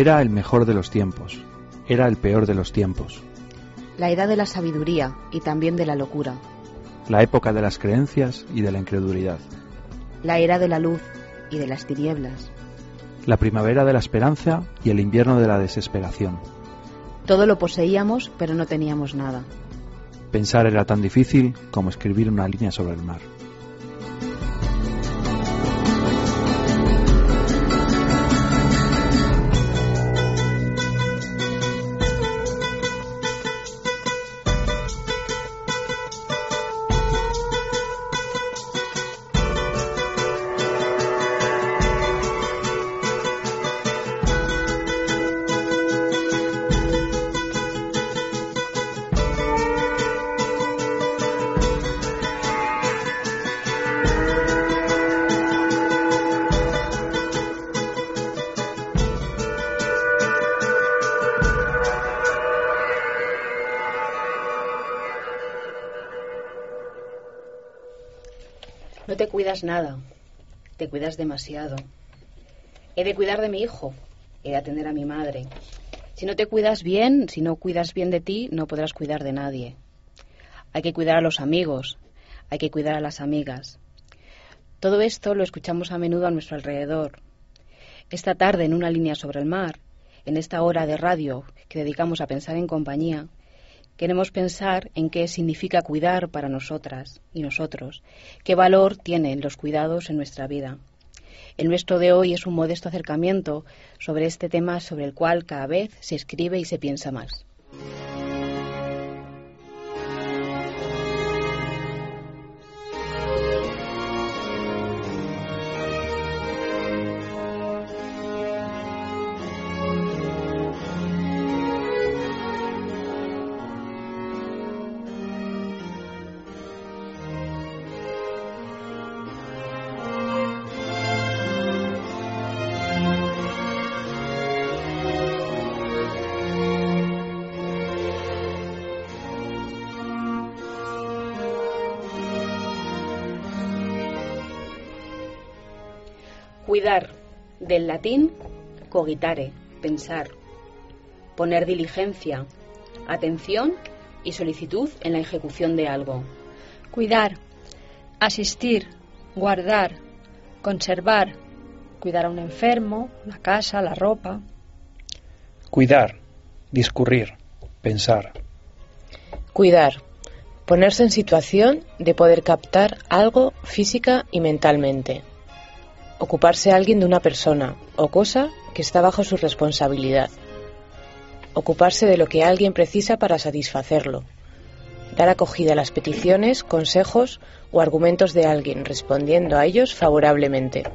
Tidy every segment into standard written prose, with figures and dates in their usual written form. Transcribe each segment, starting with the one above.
Era el mejor de los tiempos, era el peor de los tiempos. La edad de la sabiduría y también de la locura. La época de las creencias y de la incredulidad. La era de la luz y de las tinieblas. La primavera de la esperanza y el invierno de la desesperación. Todo lo poseíamos, pero no teníamos nada. Pensar era tan difícil como escribir una línea sobre el mar. No te cuidas nada, te cuidas demasiado. He de cuidar de mi hijo, he de atender a mi madre. Si no te cuidas bien, si no cuidas bien de ti, no podrás cuidar de nadie. Hay que cuidar a los amigos, hay que cuidar a las amigas. Todo esto lo escuchamos a menudo a nuestro alrededor. Esta tarde, en Una línea sobre el mar, en esta hora de radio que dedicamos a pensar en compañía, queremos pensar en qué significa cuidar para nosotras y nosotros, qué valor tienen los cuidados en nuestra vida. El nuestro de hoy es un modesto acercamiento sobre este tema sobre el cual cada vez se escribe y se piensa más. Cuidar, del latín cogitare, pensar, poner diligencia, atención y solicitud en la ejecución de algo. Cuidar, asistir, guardar, conservar, cuidar a un enfermo, la casa, la ropa. Cuidar, discurrir, pensar. Cuidar, ponerse en situación de poder captar algo física y mentalmente. Ocuparse alguien de una persona o cosa que está bajo su responsabilidad. Ocuparse de lo que alguien precisa para satisfacerlo. Dar acogida a las peticiones, consejos o argumentos de alguien, respondiendo a ellos favorablemente.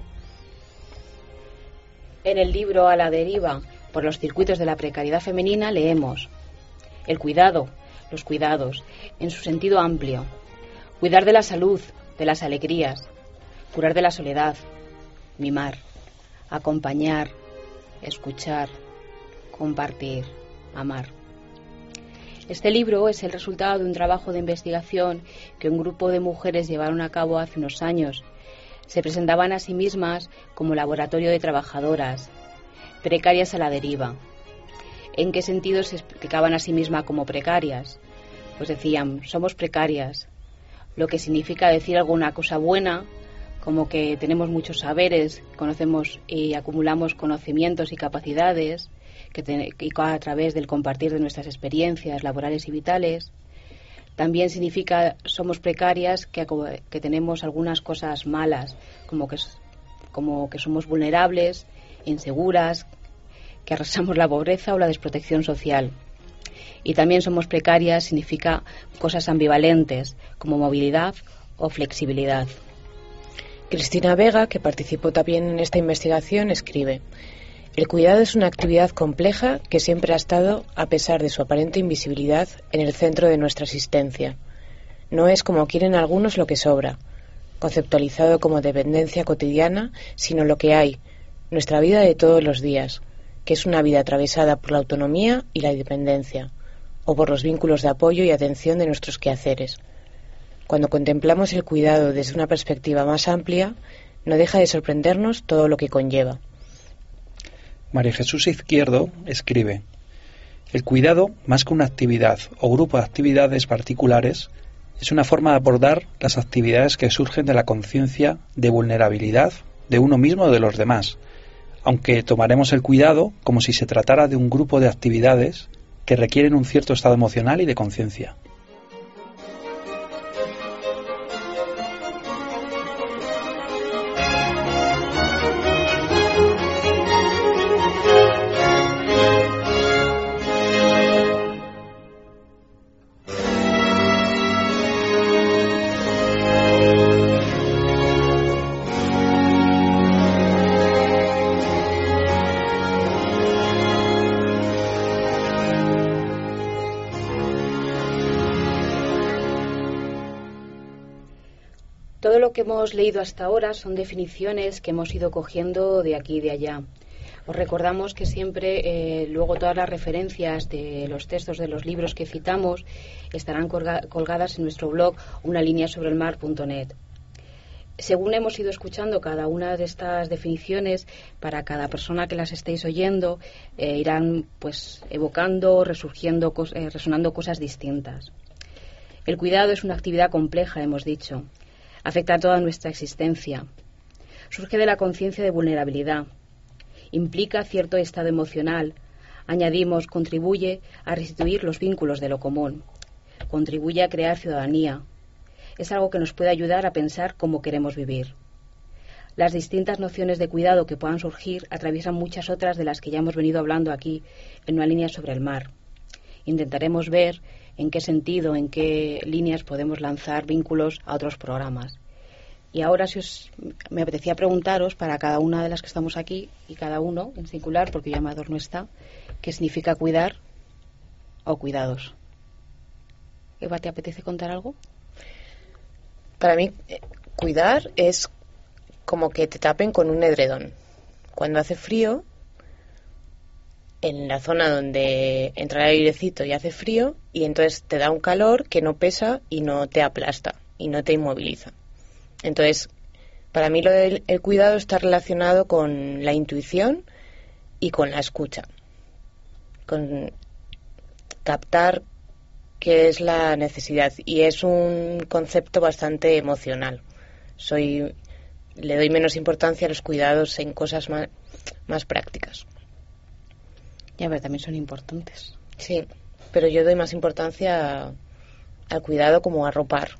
En el libro A la deriva, por los circuitos de la precariedad femenina, leemos: el cuidado, los cuidados, en su sentido amplio. Cuidar de la salud, de las alegrías, curar de la soledad, mimar, acompañar, escuchar, compartir, amar. Este libro es el resultado de un trabajo de investigación que un grupo de mujeres llevaron a cabo hace unos años. Se presentaban a sí mismas como laboratorio de trabajadoras, precarias a la deriva. ¿En qué sentido se explicaban a sí mismas como precarias? Pues decían, somos precarias, lo que significa decir alguna cosa buena, como que tenemos muchos saberes, conocemos y acumulamos conocimientos y capacidades y a través del compartir de nuestras experiencias laborales y vitales. También significa somos precarias que tenemos algunas cosas malas, como que somos vulnerables, inseguras, que arrasamos la pobreza o la desprotección social. Y también somos precarias significa cosas ambivalentes, como movilidad o flexibilidad. Cristina Vega, que participó también en esta investigación, escribe: el cuidado es una actividad compleja que siempre ha estado, a pesar de su aparente invisibilidad, en el centro de nuestra existencia. No es, como quieren algunos, lo que sobra, conceptualizado como dependencia cotidiana, sino lo que hay, nuestra vida de todos los días, que es una vida atravesada por la autonomía y la independencia, o por los vínculos de apoyo y atención de nuestros quehaceres. Cuando contemplamos el cuidado desde una perspectiva más amplia, no deja de sorprendernos todo lo que conlleva. María Jesús Izquierdo escribe: el cuidado, más que una actividad o grupo de actividades particulares, es una forma de abordar las actividades que surgen de la conciencia de vulnerabilidad de uno mismo o de los demás, aunque tomaremos el cuidado como si se tratara de un grupo de actividades que requieren un cierto estado emocional y de conciencia. Todo lo que hemos leído hasta ahora son definiciones que hemos ido cogiendo de aquí y de allá. Os recordamos que siempre luego todas las referencias de los textos de los libros que citamos estarán colgadas en nuestro blog unalineasobrelmar.net. Según hemos ido escuchando cada una de estas definiciones, para cada persona que las estéis oyendo, irán pues evocando, resurgiendo, resonando cosas distintas. El cuidado es una actividad compleja, hemos dicho. Afecta a toda nuestra existencia. Surge de la conciencia de vulnerabilidad. Implica cierto estado emocional. Añadimos, contribuye a restituir los vínculos de lo común. Contribuye a crear ciudadanía. Es algo que nos puede ayudar a pensar cómo queremos vivir. Las distintas nociones de cuidado que puedan surgir atraviesan muchas otras de las que ya hemos venido hablando aquí en Una línea sobre el mar. Intentaremos ver en qué sentido, en qué líneas podemos lanzar vínculos a otros programas. Y ahora me apetecía preguntaros, para cada una de las que estamos aquí, y cada uno en singular, porque ya Amador no está, ¿qué significa cuidar o cuidados? Eva, ¿te apetece contar algo? Para mí, cuidar es como que te tapen con un edredón. Cuando hace frío, en la zona donde entra el airecito y hace frío, y entonces te da un calor que no pesa y no te aplasta y no te inmoviliza. Entonces, para mí el cuidado está relacionado con la intuición y con la escucha, con captar qué es la necesidad, y es un concepto bastante emocional. Le doy menos importancia a los cuidados en cosas más prácticas. Ya, pero también son importantes. Sí, pero yo doy más importancia al cuidado como a arropar,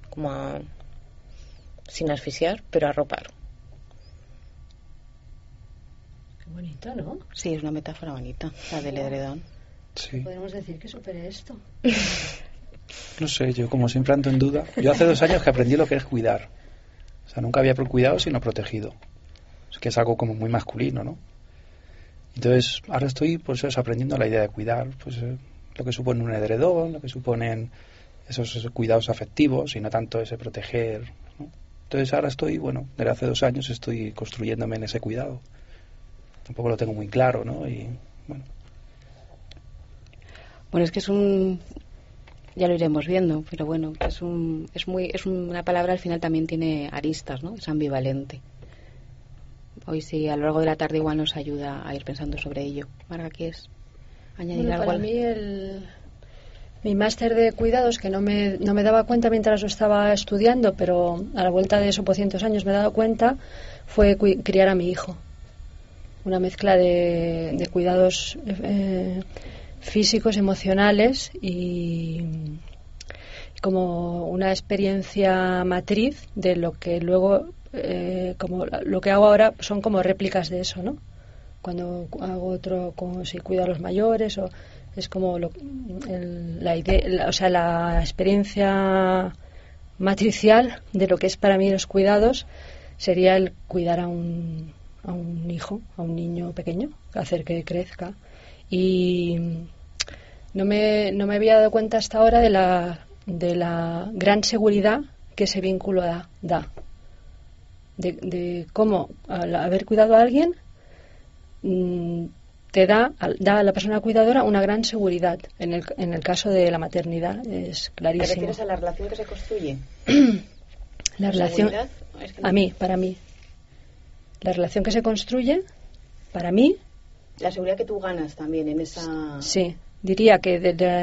sin asfixiar, pero arropar. Qué bonito, ¿no? Sí, es una metáfora bonita, la del edredón. Sí. Podemos decir que supere esto. No sé, yo como siempre ando en duda. Yo hace 2 años que aprendí lo que es cuidar. O sea, nunca había cuidado sino protegido. Es que es algo como muy masculino, ¿no? Entonces, ahora estoy pues aprendiendo la idea de cuidar, pues lo que supone un edredón, lo que suponen esos cuidados afectivos y no tanto ese proteger, ¿no? Entonces ahora estoy, desde hace 2 años estoy construyéndome en ese cuidado. Tampoco lo tengo muy claro, ¿no? Y bueno. Bueno, es que ya lo iremos viendo, pero bueno, es una palabra, al final también tiene aristas, ¿no? Es ambivalente. Hoy sí, a lo largo de la tarde igual nos ayuda a ir pensando sobre ello. Marga, ¿quieres añadir algo? Para mí mi máster de cuidados, que no me daba cuenta mientras lo estaba estudiando, pero a la vuelta de esos pocientos años me he dado cuenta, fue criar a mi hijo. Una mezcla de cuidados físicos, emocionales y como una experiencia matriz de lo que luego, como lo que hago ahora, son como réplicas de eso, ¿no? Cuando hago otro, como si cuido a los mayores, o es como la idea, la experiencia matricial de lo que es para mí los cuidados sería el cuidar a un hijo, a un niño pequeño, hacer que crezca. Y no me había dado cuenta hasta ahora de la gran seguridad que ese vínculo da. De cómo al haber cuidado a alguien te da a la persona cuidadora una gran seguridad. En el caso de la maternidad es clarísimo. ¿Te refieres a la relación que se construye? La relación, para mí, la relación que se construye, para mí, La seguridad que tú ganas también en esa... Sí, diría que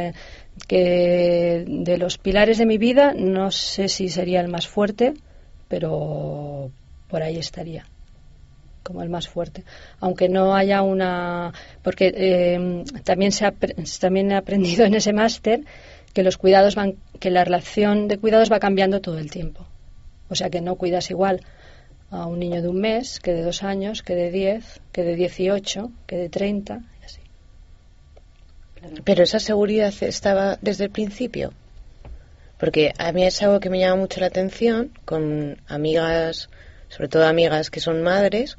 de los pilares de mi vida, no sé si sería el más fuerte, pero por ahí estaría, como el más fuerte. Aunque no haya una... Porque también he aprendido en ese máster que la relación de cuidados va cambiando todo el tiempo. O sea que no cuidas igual a un niño de 1 mes, que de 2 años, que de 10, que de 18, que de 30, y así. Pero esa seguridad estaba desde el principio. Porque a mí es algo que me llama mucho la atención con amigas, sobre todo amigas que son madres,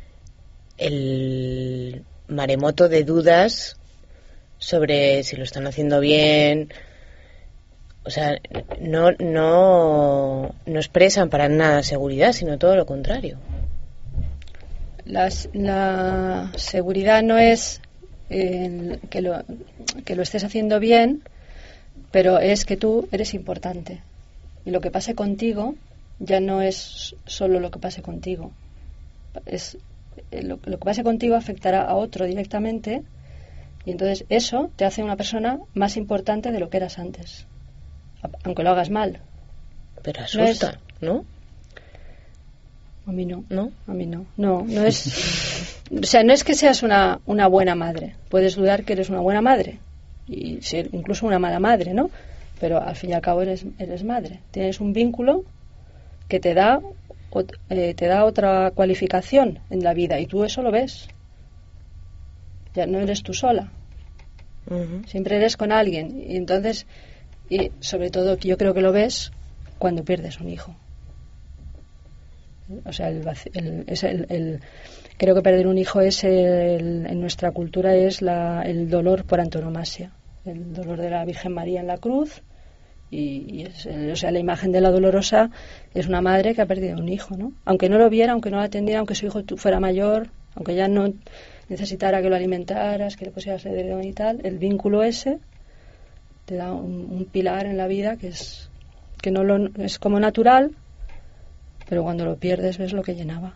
el maremoto de dudas sobre si lo están haciendo bien. O sea, no expresan para nada seguridad, sino todo lo contrario. La seguridad no es que lo estés haciendo bien, pero es que tú eres importante. Y lo que pase contigo ya no es solo lo que pase contigo. Lo que pase contigo afectará a otro directamente, y entonces eso te hace una persona más importante de lo que eras antes. Aunque lo hagas mal. Pero asusta, ¿no? A mí no. ¿No? A mí no. No es... O sea, no es que seas una buena madre. Puedes dudar que eres una buena madre. Y ser incluso una mala madre, ¿no? Pero al fin y al cabo eres madre. Tienes un vínculo que te da otra cualificación en la vida. Y tú eso lo ves. Ya no eres tú sola. Uh-huh. Siempre eres con alguien. Y entonces... Y sobre todo yo creo que lo ves cuando pierdes un hijo. O sea, creo que perder un hijo es en nuestra cultura es el dolor por antonomasia, el dolor de la Virgen María en la cruz, y o sea, la imagen de la dolorosa es una madre que ha perdido un hijo, ¿no? Aunque no lo viera, aunque no lo atendiera, aunque su hijo fuera mayor, aunque ya no necesitara que lo alimentaras, que le pusieras el dedo y tal, el vínculo ese te da un pilar en la vida que es como natural, pero cuando lo pierdes ves lo que llenaba.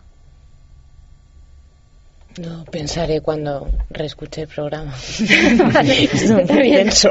No, pensaré cuando reescuche el programa. Vale, no está bien. pienso.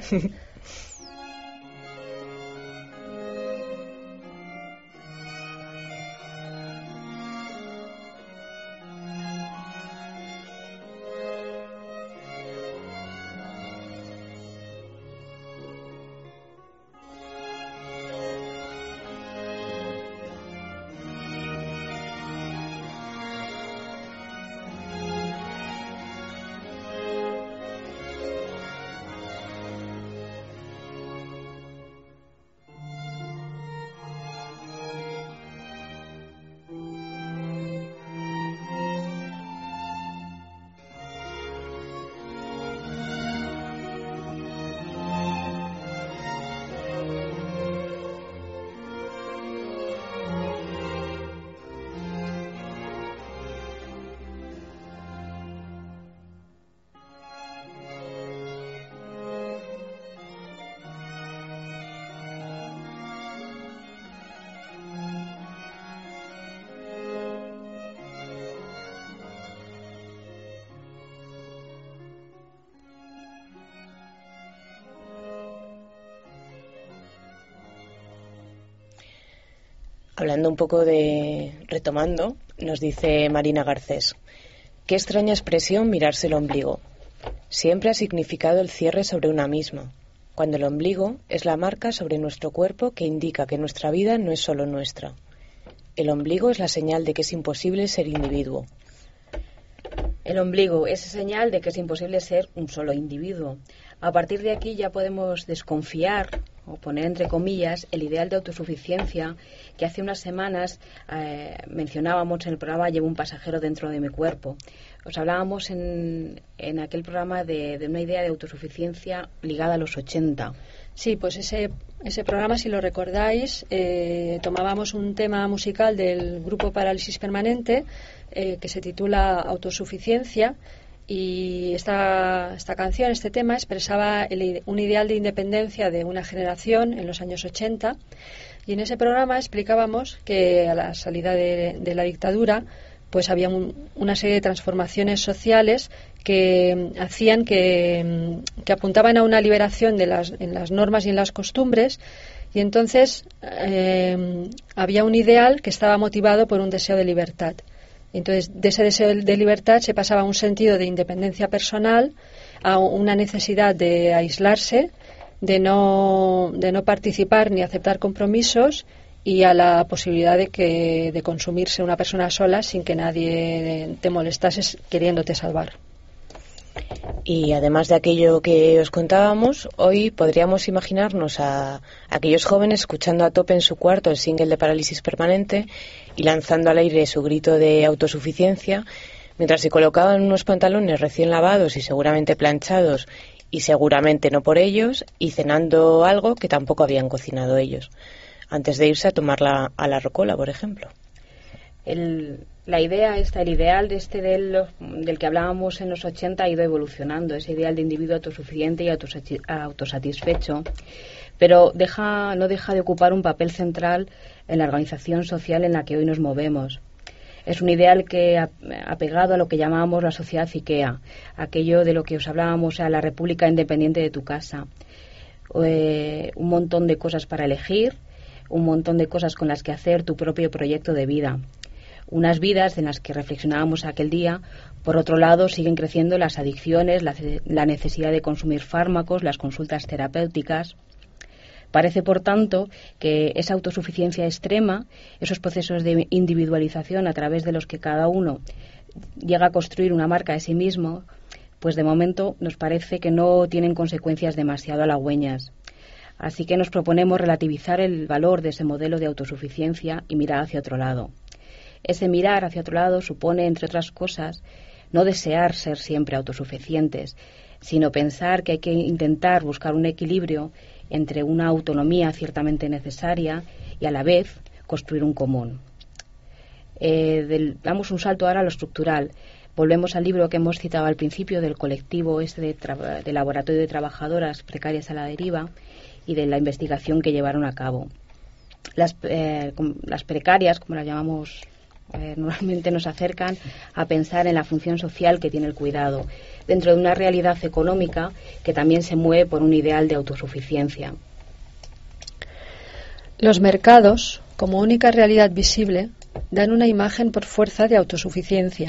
Hablando un poco retomando, nos dice Marina Garcés: qué extraña expresión mirarse el ombligo. Siempre ha significado el cierre sobre una misma, cuando el ombligo es la marca sobre nuestro cuerpo que indica que nuestra vida no es solo nuestra. El ombligo es la señal de que es imposible ser individuo. El ombligo es señal de que es imposible ser un solo individuo. A partir de aquí ya podemos desconfiar o poner entre comillas el ideal de autosuficiencia que hace unas semanas mencionábamos en el programa Llevo un pasajero dentro de mi cuerpo. Os hablábamos en aquel programa de una idea de autosuficiencia ligada a los 80. Sí, pues ese programa, si lo recordáis, tomábamos un tema musical del grupo Parálisis Permanente que se titula Autosuficiencia, y esta canción, este tema, expresaba un ideal de independencia de una generación en los años 80, y en ese programa explicábamos que a la salida de la dictadura pues había una serie de transformaciones sociales que hacían que apuntaban a una liberación en las normas y en las costumbres, y entonces había un ideal que estaba motivado por un deseo de libertad. Entonces, de ese deseo de libertad se pasaba a un sentido de independencia personal, a una necesidad de aislarse, de no participar ni aceptar compromisos, y a la posibilidad de consumirse una persona sola sin que nadie te molestase queriéndote salvar. Y además de aquello que os contábamos, hoy podríamos imaginarnos a aquellos jóvenes escuchando a tope en su cuarto el single de Parálisis Permanente y lanzando al aire su grito de autosuficiencia, mientras se colocaban unos pantalones recién lavados y seguramente planchados, y seguramente no por ellos, y cenando algo que tampoco habían cocinado ellos, antes de irse a tomar a la rocola, por ejemplo. La idea el ideal del que hablábamos en los 80 ha ido evolucionando, ese ideal de individuo autosuficiente y autosatisfecho, pero no deja de ocupar un papel central en la organización social en la que hoy nos movemos. Es un ideal que apegado a lo que llamábamos la sociedad IKEA, aquello de lo que os hablábamos, a la república independiente de tu casa. Un montón de cosas para elegir, un montón de cosas con las que hacer tu propio proyecto de vida. Unas vidas en las que reflexionábamos aquel día. Por otro lado, siguen creciendo las adicciones, la necesidad de consumir fármacos, las consultas terapéuticas. Parece, por tanto, que esa autosuficiencia extrema, esos procesos de individualización a través de los que cada uno llega a construir una marca de sí mismo, pues de momento nos parece que no tienen consecuencias demasiado halagüeñas. Así que nos proponemos relativizar el valor de ese modelo de autosuficiencia y mirar hacia otro lado. Ese mirar hacia otro lado supone, entre otras cosas, no desear ser siempre autosuficientes, sino pensar que hay que intentar buscar un equilibrio entre una autonomía ciertamente necesaria y a la vez construir un común. Damos un salto ahora a lo estructural. Volvemos al libro que hemos citado al principio del colectivo de laboratorio de trabajadoras precarias a la deriva y de la investigación que llevaron a cabo. Las precarias, como las llamamos normalmente, nos acercan a pensar en la función social que tiene el cuidado, dentro de una realidad económica que también se mueve por un ideal de autosuficiencia. Los mercados, como única realidad visible, dan una imagen por fuerza de autosuficiencia.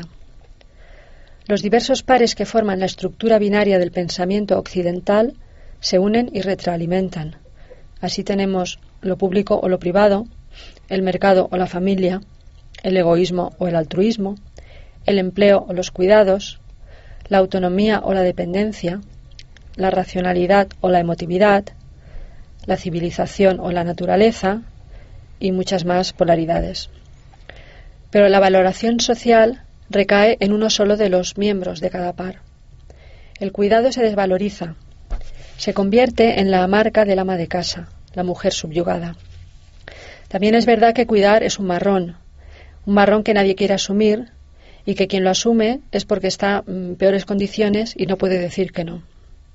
Los diversos pares que forman la estructura binaria del pensamiento occidental se unen y retroalimentan. Así tenemos lo público o lo privado, el mercado o la familia, el egoísmo o el altruismo, el empleo o los cuidados, la autonomía o la dependencia, la racionalidad o la emotividad, la civilización o la naturaleza y muchas más polaridades. Pero la valoración social recae en uno solo de los miembros de cada par. El cuidado se desvaloriza, se convierte en la marca del ama de casa, la mujer subyugada. También es verdad que cuidar es un marrón que nadie quiere asumir y que quien lo asume es porque está en peores condiciones y no puede decir que no.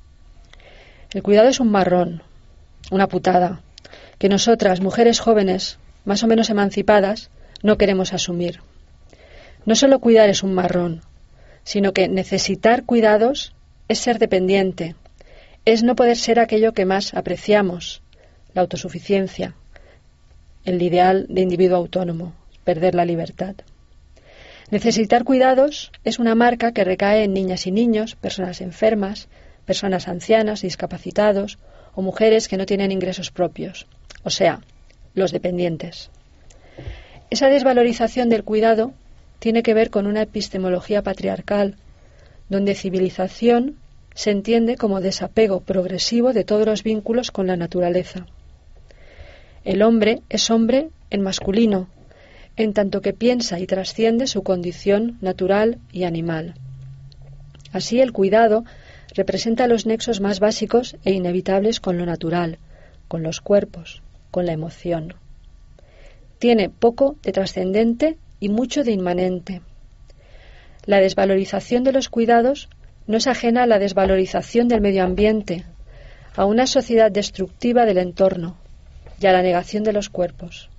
El cuidado es un marrón, una putada, que nosotras, mujeres jóvenes, más o menos emancipadas, no queremos asumir. No solo cuidar es un marrón, sino que necesitar cuidados es ser dependiente, es no poder ser aquello que más apreciamos, la autosuficiencia, el ideal de individuo autónomo, perder la libertad. Necesitar cuidados es una marca que recae en niñas y niños, personas enfermas, personas ancianas, discapacitados o mujeres que no tienen ingresos propios, o sea, los dependientes. Esa desvalorización del cuidado tiene que ver con una epistemología patriarcal, donde civilización se entiende como desapego progresivo de todos los vínculos con la naturaleza. El hombre es hombre en masculino, en tanto que piensa y trasciende su condición natural y animal. Así, el cuidado representa los nexos más básicos e inevitables con lo natural, con los cuerpos, con la emoción. Tiene poco de trascendente y mucho de inmanente. La desvalorización de los cuidados no es ajena a la desvalorización del medio ambiente, a una sociedad destructiva del entorno y a la negación de los cuerpos.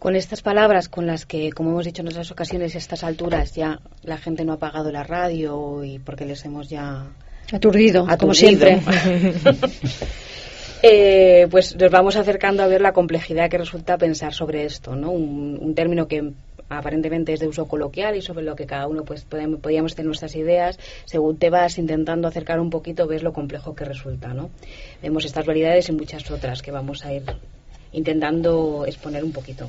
Con estas palabras con las que, como hemos dicho en otras ocasiones, a estas alturas ya la gente no ha apagado la radio y porque les hemos ya aturdido. Como siempre. Pues nos vamos acercando a ver la complejidad que resulta pensar sobre esto, ¿no? Un término que aparentemente es de uso coloquial y sobre lo que cada uno pues podíamos tener nuestras ideas. Según te vas intentando acercar un poquito, ves lo complejo que resulta, ¿no? Vemos estas variedades y muchas otras que vamos a ir intentando exponer un poquito.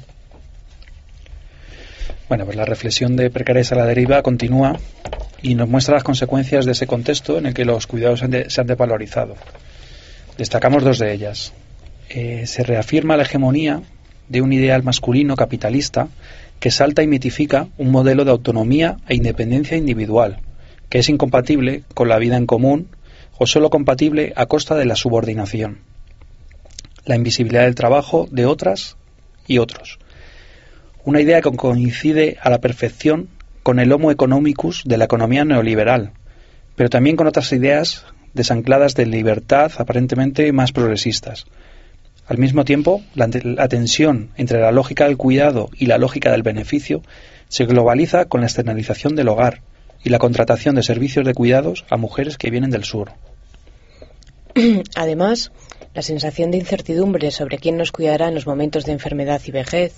Bueno, pues la reflexión de Precariedad a la deriva continúa y nos muestra las consecuencias de ese contexto en el que los cuidados se han devalorizado. Destacamos dos de ellas. Se reafirma la hegemonía de un ideal masculino capitalista que salta y mitifica un modelo de autonomía e independencia individual, que es incompatible con la vida en común o solo compatible a costa de la subordinación, la invisibilidad del trabajo de otras y otros. Una idea que coincide a la perfección con el homo economicus de la economía neoliberal, pero también con otras ideas desancladas de libertad aparentemente más progresistas. Al mismo tiempo, la tensión entre la lógica del cuidado y la lógica del beneficio se globaliza con la externalización del hogar y la contratación de servicios de cuidados a mujeres que vienen del sur. Además, la sensación de incertidumbre sobre quién nos cuidará en los momentos de enfermedad y vejez,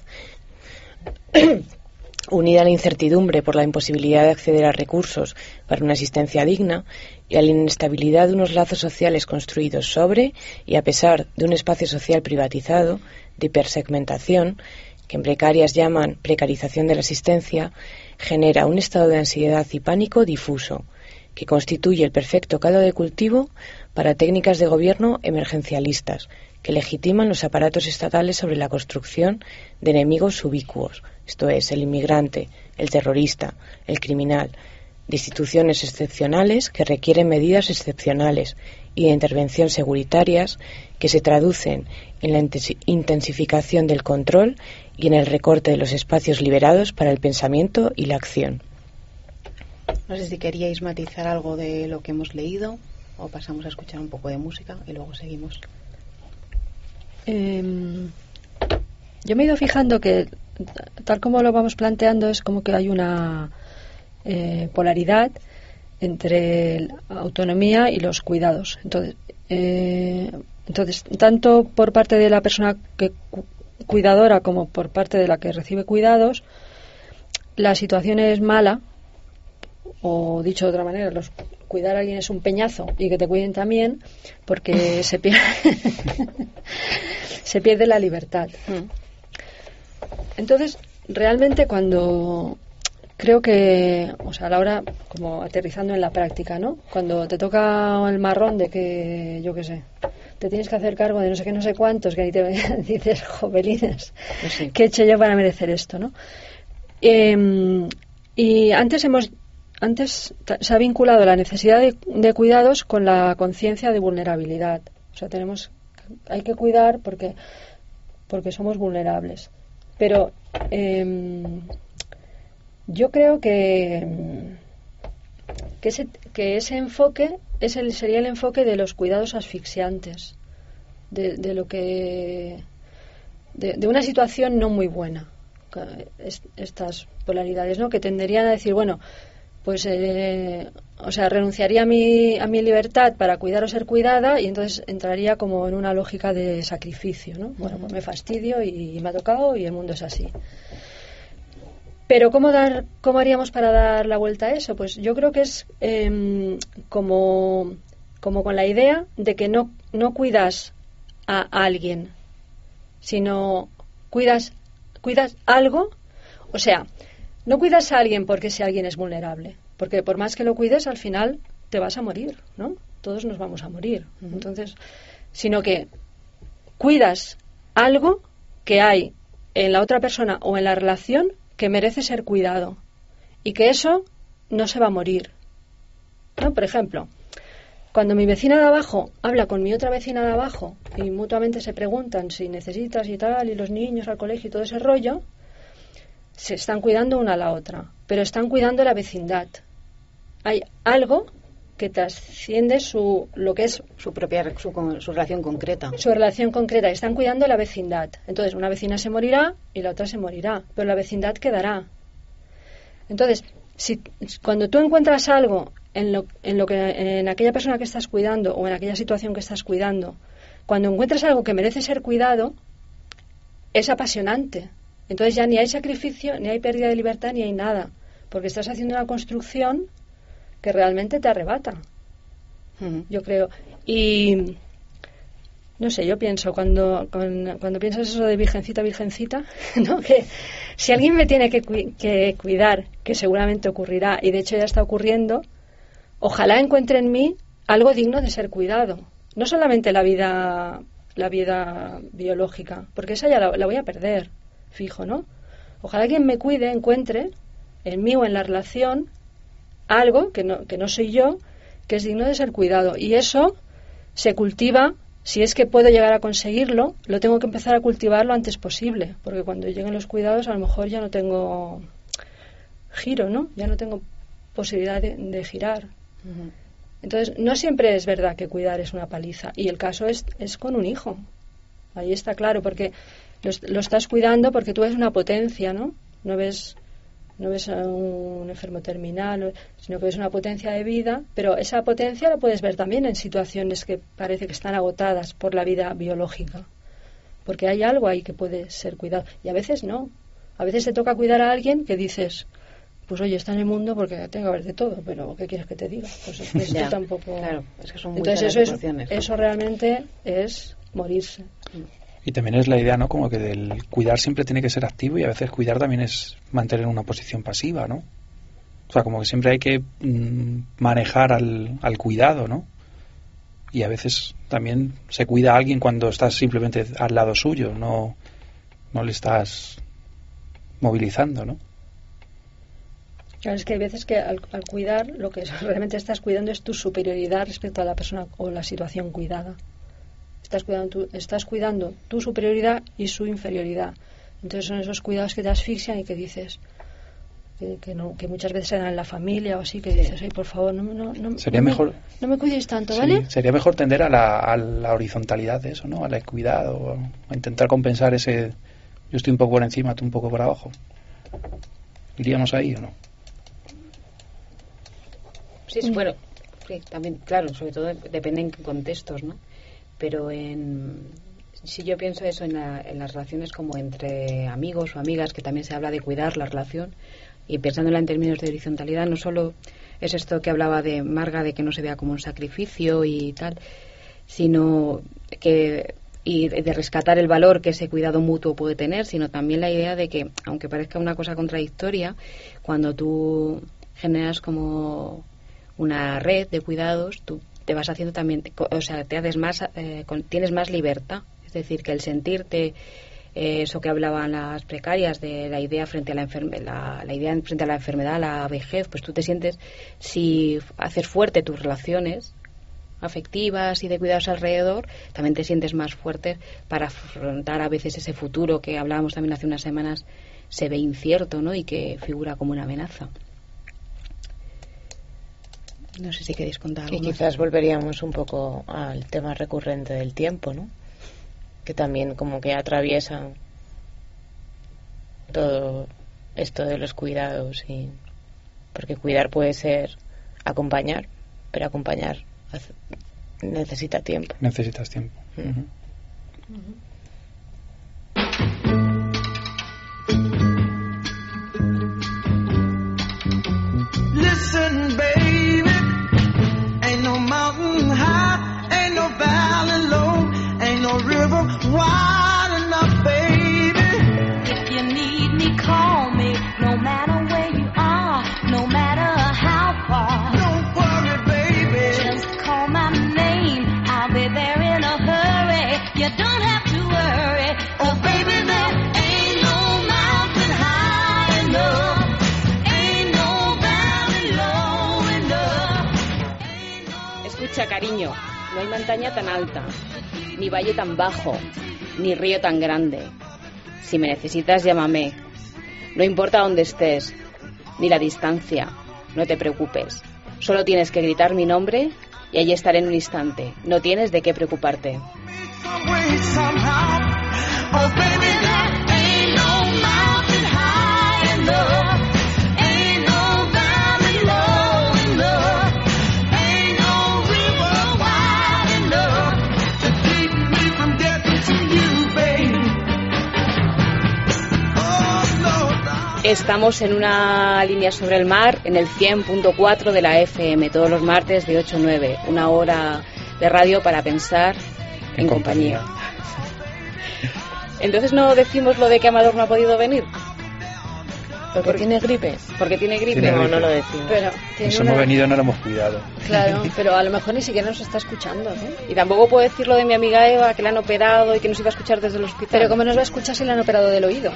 unida a la incertidumbre por la imposibilidad de acceder a recursos para una asistencia digna y a la inestabilidad de unos lazos sociales construidos sobre y a pesar de un espacio social privatizado, de hipersegmentación, que en precarias llaman precarización de la asistencia, genera un estado de ansiedad y pánico difuso, que constituye el perfecto caldo de cultivo para técnicas de gobierno emergencialistas, que legitiman los aparatos estatales sobre la construcción de enemigos ubicuos, esto es, el inmigrante, el terrorista, el criminal, de instituciones excepcionales que requieren medidas excepcionales y de intervención seguritarias que se traducen en la intensificación del control y en el recorte de los espacios liberados para el pensamiento y la acción. No sé si queríais matizar algo de lo que hemos leído o pasamos a escuchar un poco de música y luego seguimos. Yo me he ido fijando que tal como lo vamos planteando es como que hay una polaridad entre la autonomía y los cuidados. Entonces, tanto por parte de la persona que cuidadora como por parte de la que recibe cuidados, la situación es mala, o dicho de otra manera, cuidar a alguien es un peñazo y que te cuiden también, porque se pierde la libertad. Entonces, realmente cuando creo que, o sea, a la hora, como aterrizando en la práctica, ¿no? Cuando te toca el marrón de que, yo qué sé, te tienes que hacer cargo de no sé qué, no sé cuántos, que ahí te dices, jovelines, pues sí, ¿qué he hecho yo para merecer esto, no? Y antes se ha vinculado la necesidad de cuidados con la conciencia de vulnerabilidad. O sea, hay que cuidar porque somos vulnerables. Pero yo creo que ese enfoque sería el enfoque de los cuidados asfixiantes, de lo que de una situación no muy buena, estas polaridades, ¿no? Que tenderían a decir, bueno, pues renunciaría a mi libertad para cuidar o ser cuidada, y entonces entraría como en una lógica de sacrificio, ¿no? Bueno, pues me fastidio y me ha tocado y el mundo es así. Pero ¿cómo haríamos para dar la vuelta a eso? Pues yo creo que es como con la idea de que no cuidas a alguien, sino cuidas algo. O sea, no cuidas a alguien porque ese alguien es vulnerable, porque por más que lo cuides, al final te vas a morir, ¿no? Todos nos vamos a morir. Entonces, sino que cuidas algo que hay en la otra persona o en la relación que merece ser cuidado y que eso no se va a morir, ¿no? Por ejemplo, cuando mi vecina de abajo habla con mi otra vecina de abajo y mutuamente se preguntan si necesitas y tal, y los niños al colegio y todo ese rollo, se están cuidando una a la otra, pero están cuidando la vecindad. Hay algo que trasciende lo que es su relación concreta. Su relación concreta. Están cuidando la vecindad. Entonces, una vecina se morirá y la otra se morirá, pero la vecindad quedará. Entonces, cuando tú encuentras algo en aquella persona que estás cuidando o en aquella situación que estás cuidando, cuando encuentras algo que merece ser cuidado, es apasionante. Entonces ya ni hay sacrificio, ni hay pérdida de libertad, ni hay nada, porque estás haciendo una construcción que realmente te arrebata. Yo creo. Y no sé, yo pienso cuando piensas eso de virgencita, ¿no? Que si alguien me tiene que cuidar, que seguramente ocurrirá, y de hecho ya está ocurriendo, ojalá encuentre en mí algo digno de ser cuidado. No solamente la vida biológica, porque esa ya la voy a perder, fijo, ¿no? Ojalá quien me cuide encuentre en mí o en la relación algo que no soy yo, que es digno de ser cuidado. Y eso se cultiva, si es que puedo llegar a conseguirlo, lo tengo que empezar a cultivar lo antes posible, porque cuando lleguen los cuidados a lo mejor ya no tengo giro, ¿no? Ya no tengo posibilidad de girar. Uh-huh. Entonces, no siempre es verdad que cuidar es una paliza. Y el caso es con un hijo. Ahí está claro, porque lo estás cuidando porque tú ves una potencia, ¿no? No ves a un enfermo terminal, sino que ves una potencia de vida, pero esa potencia la puedes ver también en situaciones que parece que están agotadas por la vida biológica. Porque hay algo ahí que puede ser cuidado. Y a veces no. A veces te toca cuidar a alguien que dices... Pues oye, está en el mundo porque tengo que ver de todo, pero ¿qué quieres que te diga? Pues esto ya, tampoco... Claro, es que son muy entonces eso realmente es morirse. Y también es la idea, ¿no? Como que del cuidar siempre tiene que ser activo y a veces cuidar también es mantener una posición pasiva, ¿no? O sea, como que siempre hay que manejar al cuidado, ¿no? Y a veces también se cuida a alguien cuando estás simplemente al lado suyo, no le estás movilizando, ¿no? Claro, es que hay veces que al cuidar, lo que realmente estás cuidando es tu superioridad respecto a la persona o la situación cuidada. Estás cuidando tu superioridad y su inferioridad. Entonces son esos cuidados que te asfixian y que dices que muchas veces se dan en la familia o así, que dices, ay, por favor, no me cuidéis tanto, ¿vale? Sí, sería mejor tender a la horizontalidad de eso, ¿no? Al cuidado, a intentar compensar ese yo estoy un poco por encima, tú un poco por abajo. ¿Iríamos ahí o no? Sí, bueno, sí, también, claro, sobre todo depende en qué contextos, ¿no? Pero si yo pienso eso en las relaciones como entre amigos o amigas, que también se habla de cuidar la relación, y pensándola en términos de horizontalidad, no solo es esto que hablaba de Marga, de que no se vea como un sacrificio y tal, sino y de rescatar el valor que ese cuidado mutuo puede tener, sino también la idea de que, aunque parezca una cosa contradictoria, cuando tú generas como una red de cuidados, tú te vas haciendo también, o sea, te haces más, tienes más libertad. Es decir, que el sentirte, eso que hablaban las precarias de la idea frente a la idea frente a la enfermedad, la vejez, pues tú te sientes, si haces fuerte tus relaciones afectivas y de cuidados alrededor, también te sientes más fuerte para afrontar a veces ese futuro que hablábamos también hace unas semanas, se ve incierto, ¿no? Y que figura como una amenaza. No sé si queréis contar algo. Y quizás volveríamos un poco al tema recurrente del tiempo, ¿no? Que también como que atraviesa todo esto de los cuidados, y porque cuidar puede ser acompañar, pero acompañar necesita tiempo. Necesitas tiempo. Uh-huh. Listen, baby, ain't no mountain high, ain't no valley low, ain't no river wide enough, baby. If you need me, call me, no matter where you are, no matter how far. Don't worry, baby, just call my name, I'll be there in a hurry. You don't have to worry, oh baby, there ain't no mountain high enough. Escucha, cariño, no hay montaña tan alta, ni valle tan bajo, ni río tan grande. Si me necesitas, llámame. No importa dónde estés, ni la distancia, no te preocupes. Solo tienes que gritar mi nombre y allí estaré en un instante. No tienes de qué preocuparte. Some way, somehow. Oh, baby, there ain't no mountain high enough. Ain't no valley low enough. Ain't no river wide enough to keep me from getting to you, baby. Oh, no. Estamos en una línea sobre el mar, en el 100.4 de la FM, todos los martes de 8 a 9. Una hora de radio para pensar en compañía. Entonces no decimos lo de que Amador no ha podido venir. ¿Porque tiene gripe? Porque tiene gripe. Tiene No, gripe. no lo decimos. Pero tiene Eso una... hemos venido, no lo hemos cuidado. Claro, pero a lo mejor ni siquiera nos está escuchando, ¿eh? Y tampoco puedo decir lo de mi amiga Eva, que la han operado y que nos iba a escuchar desde el hospital. Pero ¿cómo nos va a escuchar si le han operado del oído?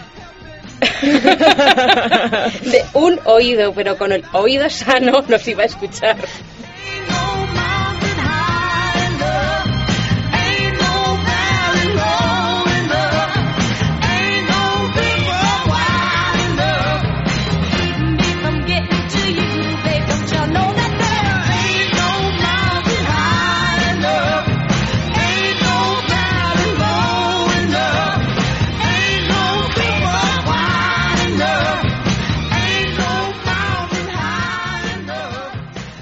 De un oído, pero con el oído sano nos iba a escuchar. Ain't no mountain high enough. Ain't no valley low enough. Ain't no river wide enough to keep me from getting to you, babe. Don't you know that there ain't no mountain high enough. Ain't no valley low enough. Ain't no river wide enough. Ain't no mountain high enough.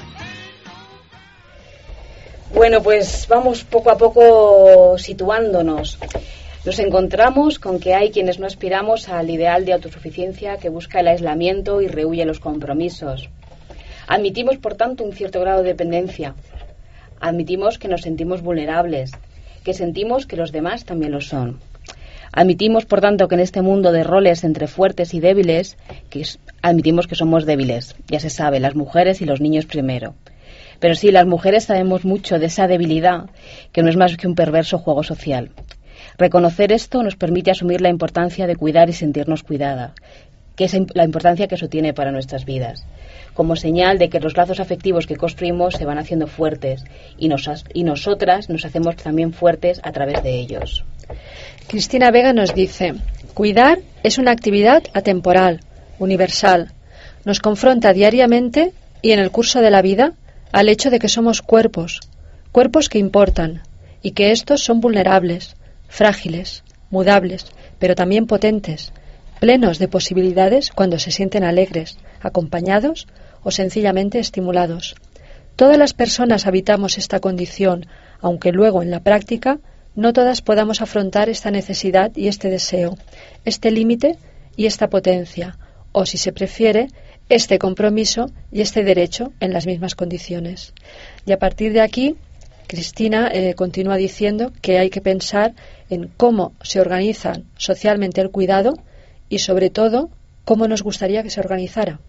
Bueno, pues vamos poco a poco situándonos. Nos encontramos con que hay quienes no aspiramos al ideal de autosuficiencia que busca el aislamiento y rehúye los compromisos. Admitimos, por tanto, un cierto grado de dependencia. Admitimos que nos sentimos vulnerables, que sentimos que los demás también lo son. Admitimos, por tanto, que en este mundo de roles entre fuertes y débiles, admitimos que somos débiles. Ya se sabe, las mujeres y los niños primero. Pero sí, las mujeres sabemos mucho de esa debilidad, que no es más que un perverso juego social. Reconocer esto nos permite asumir la importancia de cuidar y sentirnos cuidada, que es la importancia que eso tiene para nuestras vidas, como señal de que los lazos afectivos que construimos se van haciendo fuertes y nosotras nos hacemos también fuertes a través de ellos. Cristina Vega nos dice: cuidar es una actividad atemporal, universal. Nos confronta diariamente y en el curso de la vida al hecho de que somos cuerpos que importan, y que estos son vulnerables, frágiles, mudables, pero también potentes, plenos de posibilidades cuando se sienten alegres, acompañados o sencillamente estimulados. Todas las personas habitamos esta condición, aunque luego en la práctica no todas podamos afrontar esta necesidad y este deseo, este límite y esta potencia, o si se prefiere, este compromiso y este derecho en las mismas condiciones. Y a partir de aquí, Cristina continúa diciendo que hay que pensar en cómo se organiza socialmente el cuidado y, sobre todo, cómo nos gustaría que se organizara.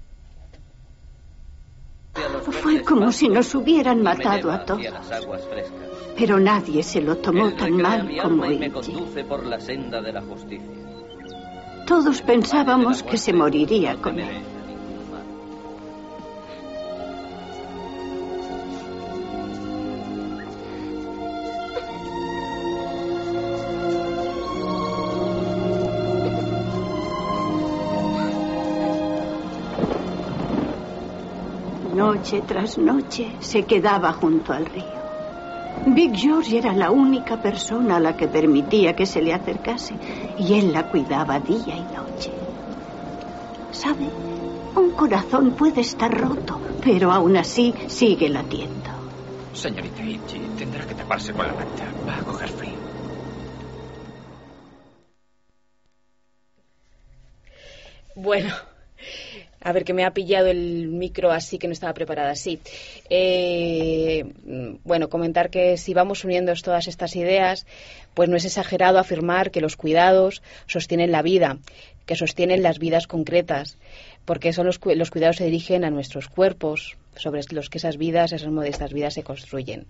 Fue como si nos hubieran matado a todos. Pero nadie se lo tomó tan mal como Iggy. Todos pensábamos que se moriría con él. Noche tras noche se quedaba junto al río. Big George era la única persona a la que permitía que se le acercase, y él la cuidaba día y noche. ¿Sabe? Un corazón puede estar roto, pero aún así sigue latiendo. Señorita Itchy, tendrá que taparse con la manta. Va a coger frío. Bueno, a ver, que me ha pillado el micro así, que no estaba preparada así. Bueno, comentar que si vamos uniendo todas estas ideas, pues no es exagerado afirmar que los cuidados sostienen la vida, que sostienen las vidas concretas, porque son los cuidados se dirigen a nuestros cuerpos, sobre los que esas modestas vidas se construyen.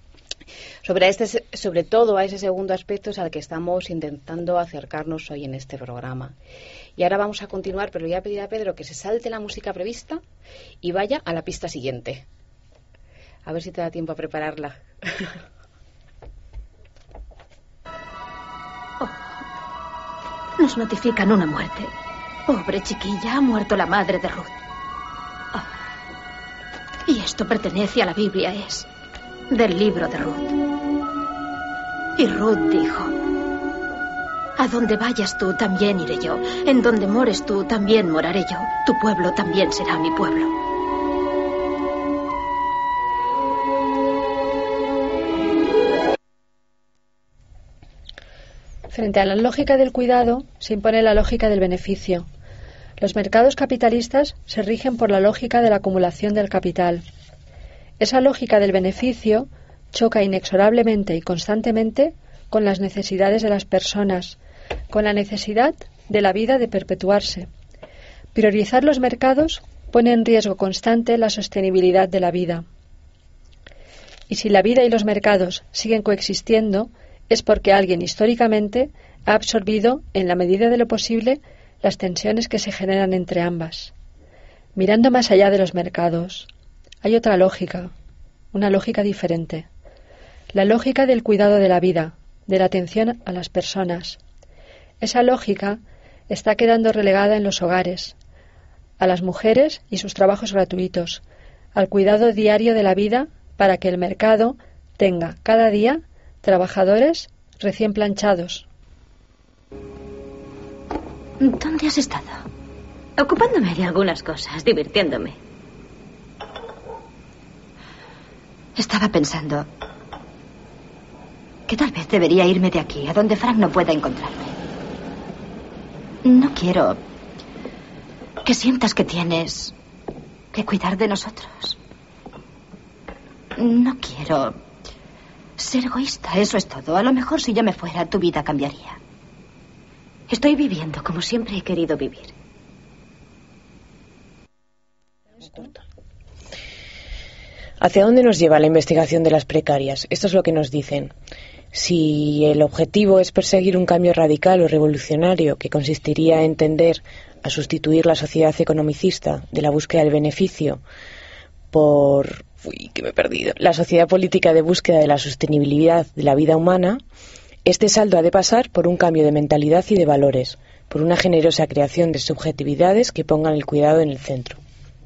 Sobre todo a ese segundo aspecto es al que estamos intentando acercarnos hoy en este programa. Y ahora vamos a continuar, pero voy a pedir a Pedro que se salte la música prevista y vaya a la pista siguiente. A ver si te da tiempo a prepararla. Nos notifican una muerte. Pobre chiquilla, ha muerto la madre de Ruth. Y esto pertenece a la Biblia, es del libro de Ruth. Y Ruth dijo: a donde vayas tú, también iré yo. En donde mores tú, también moraré yo. Tu pueblo también será mi pueblo. Frente a la lógica del cuidado, se impone la lógica del beneficio. Los mercados capitalistas se rigen por la lógica de la acumulación del capital. Esa lógica del beneficio choca inexorablemente y constantemente con las necesidades de las personas, con la necesidad de la vida de perpetuarse. Priorizar los mercados pone en riesgo constante la sostenibilidad de la vida. Y si la vida y los mercados siguen coexistiendo, es porque alguien históricamente ha absorbido, en la medida de lo posible, las tensiones que se generan entre ambas. Mirando más allá de los mercados, hay otra lógica, una lógica diferente. La lógica del cuidado de la vida, de la atención a las personas. Esa lógica está quedando relegada en los hogares, a las mujeres y sus trabajos gratuitos, al cuidado diario de la vida para que el mercado tenga cada día trabajadores recién planchados. ¿Dónde has estado? Ocupándome de algunas cosas, divirtiéndome. Estaba pensando que tal vez debería irme de aquí, a donde Frank no pueda encontrarme. No quiero que sientas que tienes que cuidar de nosotros. No quiero ser egoísta, eso es todo. A lo mejor si yo me fuera, tu vida cambiaría. Estoy viviendo como siempre he querido vivir. ¿Hacia dónde nos lleva la investigación de las precarias? Esto es lo que nos dicen. Si el objetivo es perseguir un cambio radical o revolucionario que consistiría en tender a sustituir la sociedad economicista de la búsqueda del beneficio por la sociedad política de búsqueda de la sostenibilidad de la vida humana, este salto ha de pasar por un cambio de mentalidad y de valores, por una generosa creación de subjetividades que pongan el cuidado en el centro.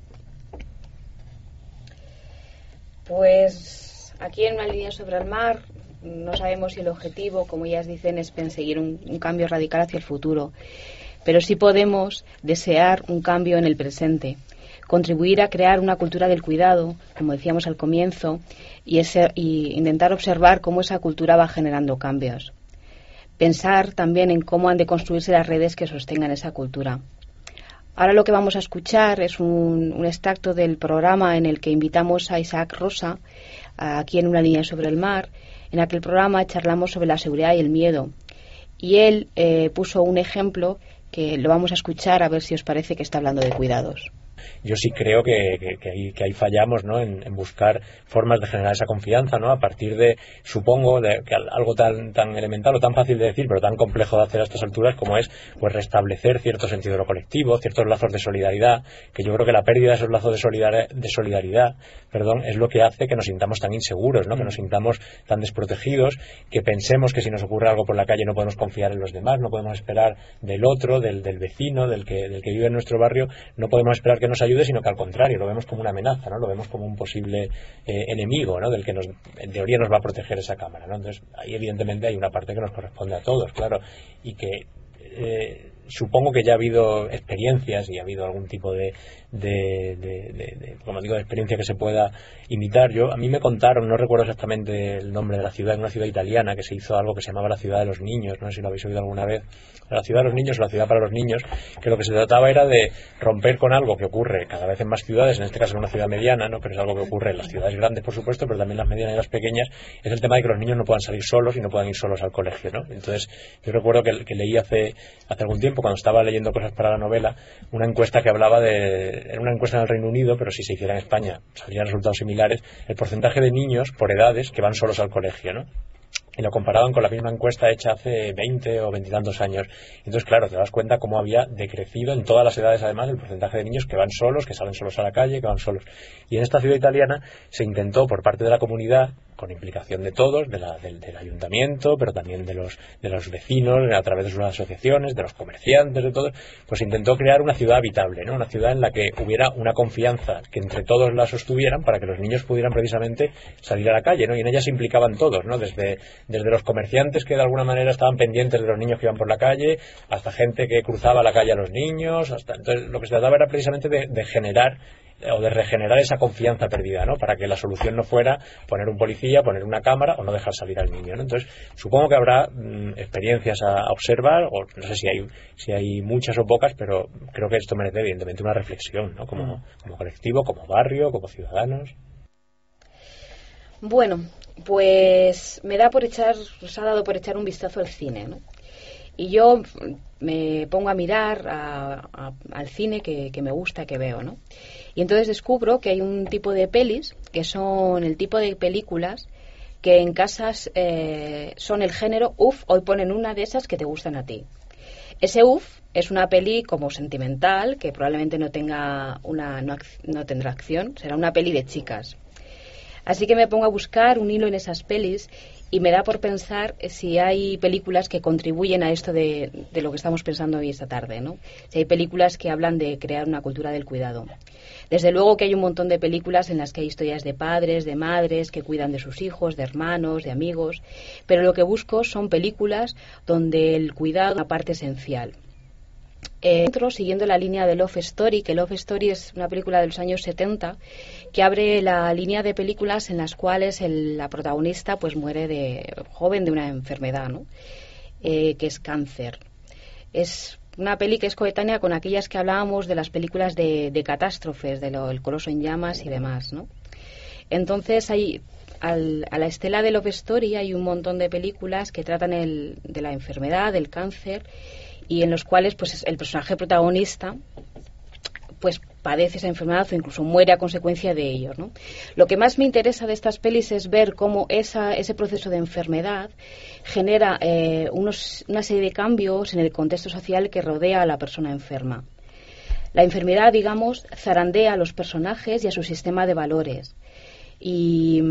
Pues aquí en Una línea sobre el mar no sabemos si el objetivo, como ellas dicen, es perseguir un cambio radical hacia el futuro, pero sí podemos desear un cambio en el presente, contribuir a crear una cultura del cuidado, como decíamos al comienzo, y intentar observar cómo esa cultura va generando cambios. Pensar también en cómo han de construirse las redes que sostengan esa cultura. Ahora lo que vamos a escuchar es un extracto del programa en el que invitamos a Isaac Rosa, aquí en Una línea sobre el mar. En aquel programa charlamos sobre la seguridad y el miedo. Y él puso un ejemplo que lo vamos a escuchar a ver si os parece que está hablando de cuidados. Yo sí creo que ahí fallamos, ¿no? En buscar formas de generar esa confianza, ¿no? A partir de, supongo, de que algo tan elemental o tan fácil de decir, pero tan complejo de hacer a estas alturas como es, pues, restablecer cierto sentido de lo colectivo, ciertos lazos de solidaridad, que yo creo que la pérdida de esos lazos de solidaridad, es lo que hace que nos sintamos tan inseguros, ¿no? Que nos sintamos tan desprotegidos, que pensemos que si nos ocurre algo por la calle no podemos confiar en los demás, no podemos esperar del otro, del vecino, del que vive en nuestro barrio, no podemos esperar que nos ayude, sino que al contrario, lo vemos como una amenaza, ¿no? Lo vemos como un posible enemigo, ¿no? Del que en teoría nos va a proteger esa cámara, ¿no? Entonces, ahí evidentemente hay una parte que nos corresponde a todos, claro, y que supongo que ya ha habido experiencias y ha habido algún tipo de como digo, de experiencia que se pueda imitar. A mí me contaron, no recuerdo exactamente el nombre de la ciudad, en una ciudad italiana que se hizo algo que se llamaba la ciudad de los niños, no sé si lo habéis oído alguna vez, la ciudad de los niños o la ciudad para los niños, que lo que se trataba era de romper con algo que ocurre cada vez en más ciudades, en este caso en una ciudad mediana, ¿no? Pero es algo que ocurre en las ciudades grandes, por supuesto, pero también en las medianas y las pequeñas, es el tema de que los niños no puedan salir solos y no puedan ir solos al colegio, ¿no? Entonces, yo recuerdo que leí hace algún tiempo, cuando estaba leyendo cosas para la novela, una encuesta que hablaba era una encuesta en el Reino Unido, pero si se hiciera en España saldrían resultados similares, el porcentaje de niños por edades que van solos al colegio, ¿no? Y lo comparaban con la misma encuesta hecha hace 20 o 20 y tantos años. Entonces, claro, te das cuenta cómo había decrecido en todas las edades, además, el porcentaje de niños que van solos, que salen solos a la calle, que van solos. Y en esta ciudad italiana se intentó, por parte de la comunidad, con implicación de todos, del ayuntamiento, pero también de los vecinos, a través de sus asociaciones, de los comerciantes, de todos, pues intentó crear una ciudad habitable, ¿no? Una ciudad en la que hubiera una confianza, que entre todos la sostuvieran para que los niños pudieran precisamente salir a la calle, ¿no? Y en ella se implicaban todos, ¿no? Desde los comerciantes que de alguna manera estaban pendientes de los niños que iban por la calle, hasta gente que cruzaba la calle a los niños, entonces lo que se trataba era precisamente de generar o de regenerar esa confianza perdida, ¿no? Para que la solución no fuera poner un policía, poner una cámara o no dejar salir al niño, ¿no? Entonces, supongo que habrá experiencias a observar, o no sé si hay muchas o pocas, pero creo que esto merece evidentemente una reflexión, ¿no? Como colectivo, como barrio, como ciudadanos. Bueno, pues os ha dado por echar un vistazo al cine, ¿no? Y yo me pongo a mirar al cine que me gusta, que veo, ¿no? Y entonces descubro que hay un tipo de pelis que son el tipo de películas que en casas son el género hoy ponen una de esas que te gustan a ti. Ese es una peli como sentimental que probablemente no tendrá acción, será una peli de chicas. Así que me pongo a buscar un hilo en esas pelis y me da por pensar si hay películas que contribuyen a esto de lo que estamos pensando hoy esta tarde, ¿no? Si hay películas que hablan de crear una cultura del cuidado. Desde luego que hay un montón de películas en las que hay historias de padres, de madres que cuidan de sus hijos, de hermanos, de amigos, pero lo que busco son películas donde el cuidado es una parte esencial. Siguiendo la línea de Love Story, que Love Story es una película de los años 70 que abre la línea de películas en las cuales la protagonista pues muere de joven de una enfermedad, ¿no? Que es cáncer. Es una peli que es coetánea con aquellas que hablábamos de las películas de catástrofes, El Coloso en Llamas y demás, ¿no? Entonces a la estela de Love Story hay un montón de películas que tratan de la enfermedad, del cáncer, y en los cuales pues el personaje protagonista pues padece esa enfermedad o incluso muere a consecuencia de ello, ¿no? Lo que más me interesa de estas pelis es ver cómo ese proceso de enfermedad genera una serie de cambios en el contexto social que rodea a la persona enferma. La enfermedad, digamos, zarandea a los personajes y a su sistema de valores. Y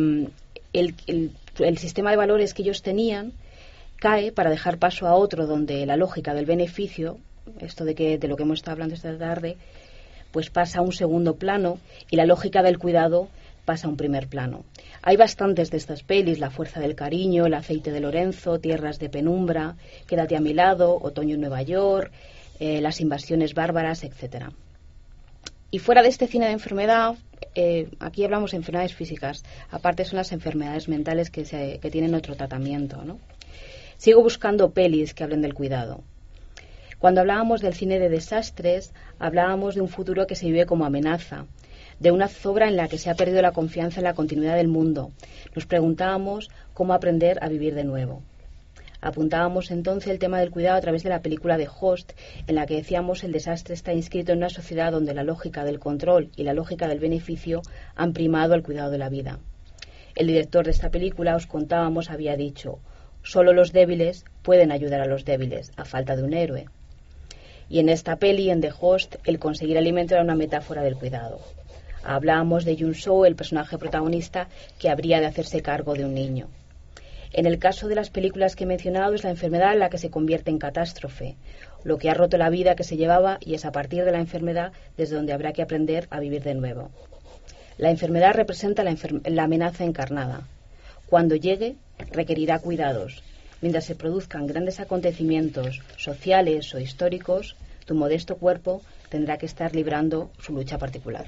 el sistema de valores que ellos tenían cae para dejar paso a otro donde la lógica del beneficio, esto de lo que hemos estado hablando esta tarde, pues pasa a un segundo plano y la lógica del cuidado pasa a un primer plano. Hay bastantes de estas pelis: La fuerza del cariño, El aceite de Lorenzo, Tierras de penumbra, Quédate a mi lado, Otoño en Nueva York, Las invasiones bárbaras, etcétera. Y fuera de este cine de enfermedad, aquí hablamos de enfermedades físicas, aparte son las enfermedades mentales que tienen otro tratamiento, ¿no? Sigo buscando pelis que hablen del cuidado. Cuando hablábamos del cine de desastres, hablábamos de un futuro que se vive como amenaza, de una zozobra en la que se ha perdido la confianza en la continuidad del mundo. Nos preguntábamos cómo aprender a vivir de nuevo. Apuntábamos entonces el tema del cuidado a través de la película de Host, en la que decíamos el desastre está inscrito en una sociedad donde la lógica del control y la lógica del beneficio han primado al cuidado de la vida. El director de esta película, os contábamos, había dicho: solo los débiles pueden ayudar a los débiles, a falta de un héroe. Y en esta peli, en The Host, el conseguir alimento era una metáfora del cuidado. Hablábamos de Jun Soo, el personaje protagonista, que habría de hacerse cargo de un niño. En el caso de las películas que he mencionado, es la enfermedad la que se convierte en catástrofe, lo que ha roto la vida que se llevaba, y es a partir de la enfermedad desde donde habrá que aprender a vivir de nuevo. La enfermedad representa la amenaza encarnada. Cuando llegue, requerirá cuidados. Mientras se produzcan grandes acontecimientos sociales o históricos, tu modesto cuerpo tendrá que estar librando su lucha particular.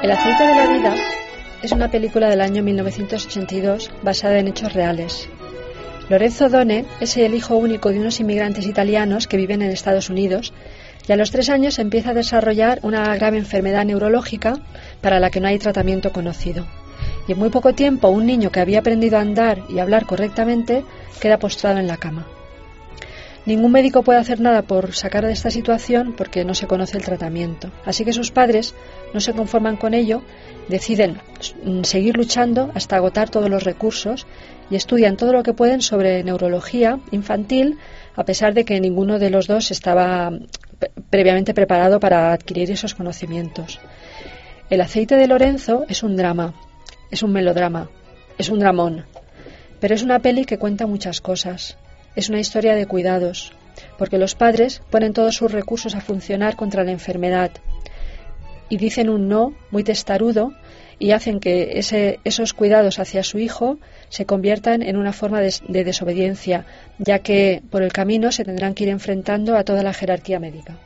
El aceite de la vida es una película del año 1982 basada en hechos reales. Lorenzo Done es el hijo único de unos inmigrantes italianos que viven en Estados Unidos y a los 3 años empieza a desarrollar una grave enfermedad neurológica para la que no hay tratamiento conocido. Y en muy poco tiempo un niño que había aprendido a andar y hablar correctamente queda postrado en la cama. Ningún médico puede hacer nada por sacar de esta situación porque no se conoce el tratamiento. Así que sus padres no se conforman con ello, deciden seguir luchando hasta agotar todos los recursos y estudian todo lo que pueden sobre neurología infantil, a pesar de que ninguno de los dos estaba previamente preparado para adquirir esos conocimientos. El aceite de Lorenzo es un drama, es un melodrama, es un dramón, pero es una peli que cuenta muchas cosas. Es una historia de cuidados, porque los padres ponen todos sus recursos a funcionar contra la enfermedad y dicen un no muy testarudo y hacen que esos cuidados hacia su hijo se conviertan en una forma de desobediencia, ya que por el camino se tendrán que ir enfrentando a toda la jerarquía médica.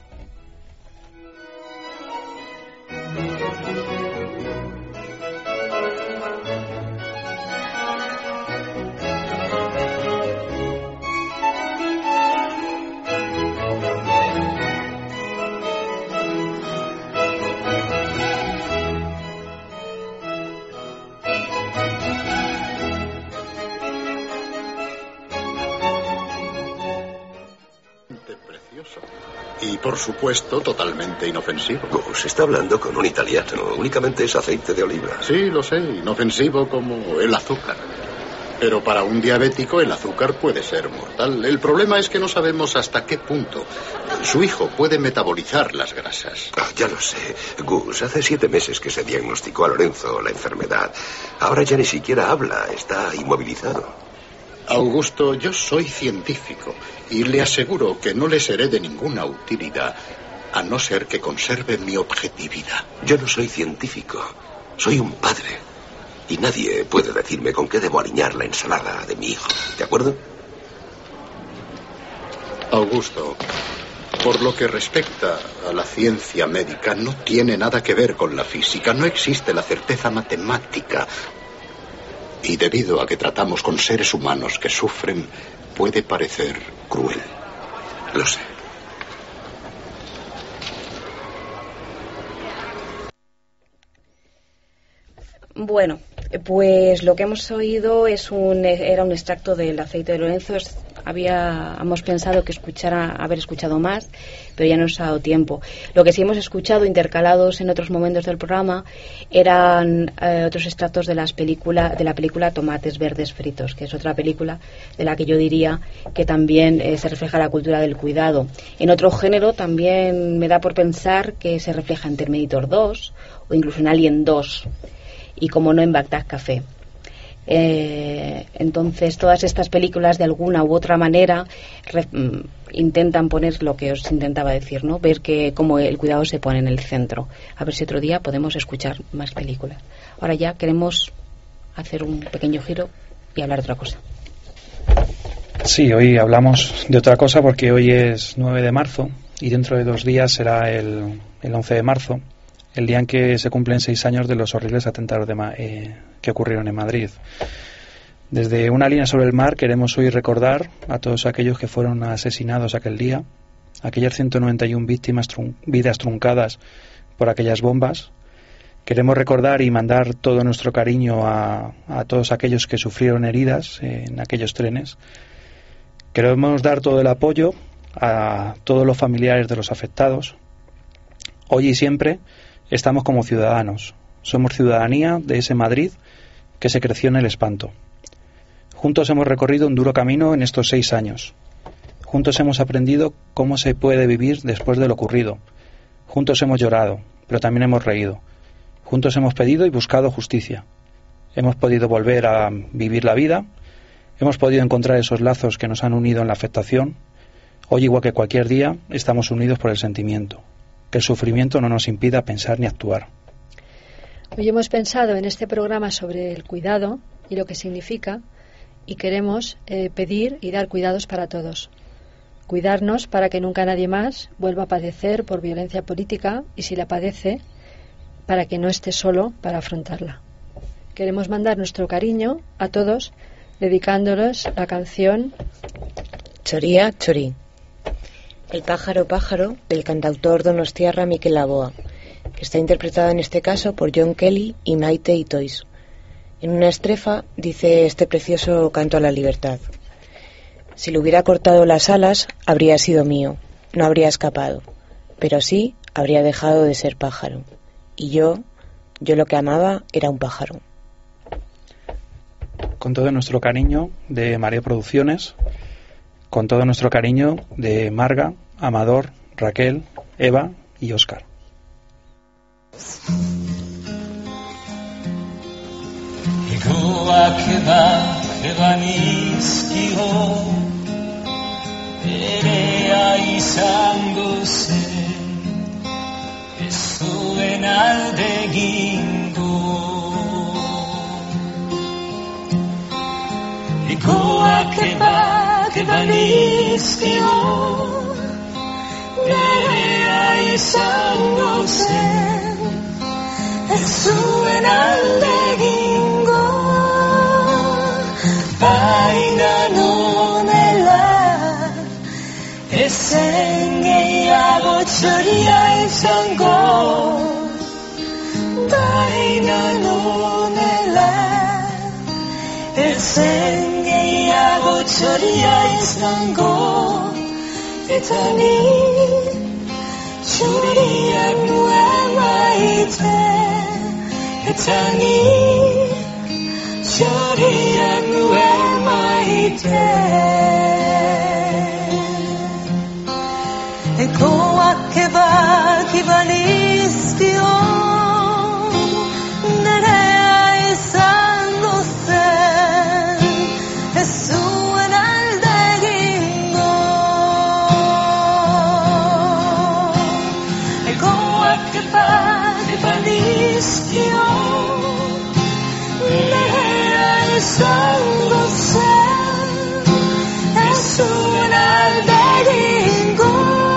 Y por supuesto, totalmente inofensivo. Se está hablando con un italiano. Únicamente es aceite de oliva. Sí, lo sé. Inofensivo como el azúcar. Pero para un diabético el azúcar puede ser mortal. El problema es que no sabemos hasta qué punto su hijo puede metabolizar las grasas. Ya lo sé. Gus, hace 7 meses que se diagnosticó a Lorenzo la enfermedad. Ahora ya ni siquiera habla. Está inmovilizado. Augusto, yo soy científico y le aseguro que no le seré de ninguna utilidad a no ser que conserve mi objetividad. Yo no soy científico, soy un padre y nadie puede decirme con qué debo aliñar la ensalada de mi hijo, ¿de acuerdo? Augusto, por lo que respecta a la ciencia médica, no tiene nada que ver con la física, no existe la certeza matemática. Y debido a que tratamos con seres humanos que sufren, puede parecer cruel. Lo sé. Bueno, pues lo que hemos oído era un extracto del aceite de Lorenzo. Habíamos pensado que haber escuchado más, pero ya no nos ha dado tiempo. Lo que sí hemos escuchado, intercalados en otros momentos del programa, eran otros extractos de la película Tomates Verdes Fritos, que es otra película de la que yo diría que también se refleja la cultura del cuidado. En otro género también me da por pensar que se refleja en Terminator 2 o incluso en Alien 2 y como no en Bagdad Café. Entonces todas estas películas de alguna u otra manera intentan poner lo que os intentaba decir, ¿no? Ver que cómo el cuidado se pone en el centro. A ver si otro día podemos escuchar más películas. Ahora ya queremos hacer un pequeño giro y hablar de otra cosa. Sí, hoy hablamos de otra cosa porque hoy es 9 de marzo y dentro de 2 días será el 11 de marzo, el día en que se cumplen 6 años de los horribles atentados que ocurrieron en Madrid. Desde Una línea sobre el mar queremos hoy recordar a todos aquellos que fueron asesinados aquel día, aquellas 191 vidas truncadas por aquellas bombas. Queremos recordar y mandar todo nuestro cariño a todos aquellos que sufrieron heridas en aquellos trenes. Queremos dar todo el apoyo a todos los familiares de los afectados. Hoy y siempre estamos como ciudadanos. Somos ciudadanía de ese Madrid que se creció en el espanto. Juntos hemos recorrido un duro camino en estos 6 años. Juntos hemos aprendido cómo se puede vivir después de lo ocurrido. Juntos hemos llorado, pero también hemos reído. Juntos hemos pedido y buscado justicia. Hemos podido volver a vivir la vida. Hemos podido encontrar esos lazos que nos han unido en la afectación. Hoy, igual que cualquier día, estamos unidos por el sentimiento. Que el sufrimiento no nos impida pensar ni actuar. Hoy hemos pensado en este programa sobre el cuidado y lo que significa, y queremos pedir y dar cuidados para todos. Cuidarnos para que nunca nadie más vuelva a padecer por violencia política y si la padece, para que no esté solo para afrontarla. Queremos mandar nuestro cariño a todos, dedicándoles la canción Choría, chorí. El pájaro, pájaro, del cantautor donostiarra Mikel Laboa, que está interpretada en este caso por John Kelly y Maite Itoiz. En una estrofa dice este precioso canto a la libertad. Si le hubiera cortado las alas, habría sido mío, no habría escapado, pero sí habría dejado de ser pájaro. Y yo lo que amaba era un pájaro. Con todo nuestro cariño de María Producciones, con todo nuestro cariño de Marga, Amador, Raquel, Eva y Óscar. Egoa keba nizkio Berea izango zen Ez zuen alde egingo Egoa keba nizkio Berea izango zen Ez zuen alde egingo Baina nonela Ezen gehiago txoria izango Baina nonela Ezen gehiago txoria izango Eta ni txoriak nuen maite Eta ni txoriak nuen maite Ekoak eba nizkio Nerea izango zen Ez zuen alde egingo Ekoak eba nizkio Nerea izango zen Ez zuen alde egingo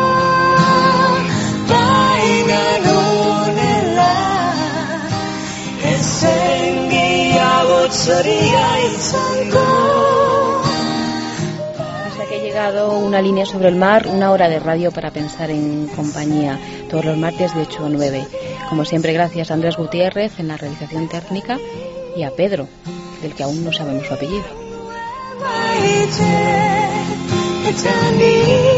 Baina nonela Ezen gehiago txoria izango Hasta que ha llegado Una línea sobre el mar, una hora de radio para pensar en compañía, todos los martes de 8 a 9. Como siempre, gracias a Andrés Gutiérrez en la realización técnica y a Pedro, del que aún no sabemos su apellido. Eta ni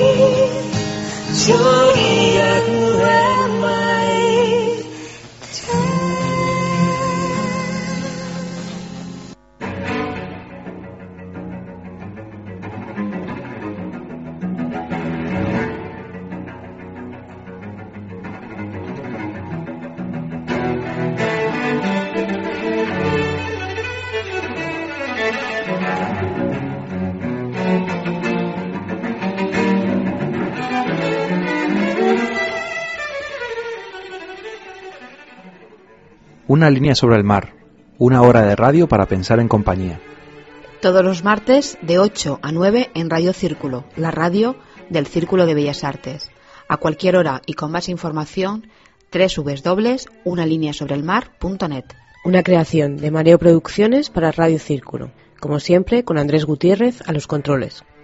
txoriak nuen maite Una línea sobre el mar, una hora de radio para pensar en compañía. Todos los martes de 8 a 9 en Radio Círculo, la radio del Círculo de Bellas Artes. A cualquier hora y con más información, www.unalineasobrelmar.net. Una creación de Mareo Producciones para Radio Círculo. Como siempre, con Andrés Gutiérrez a los controles.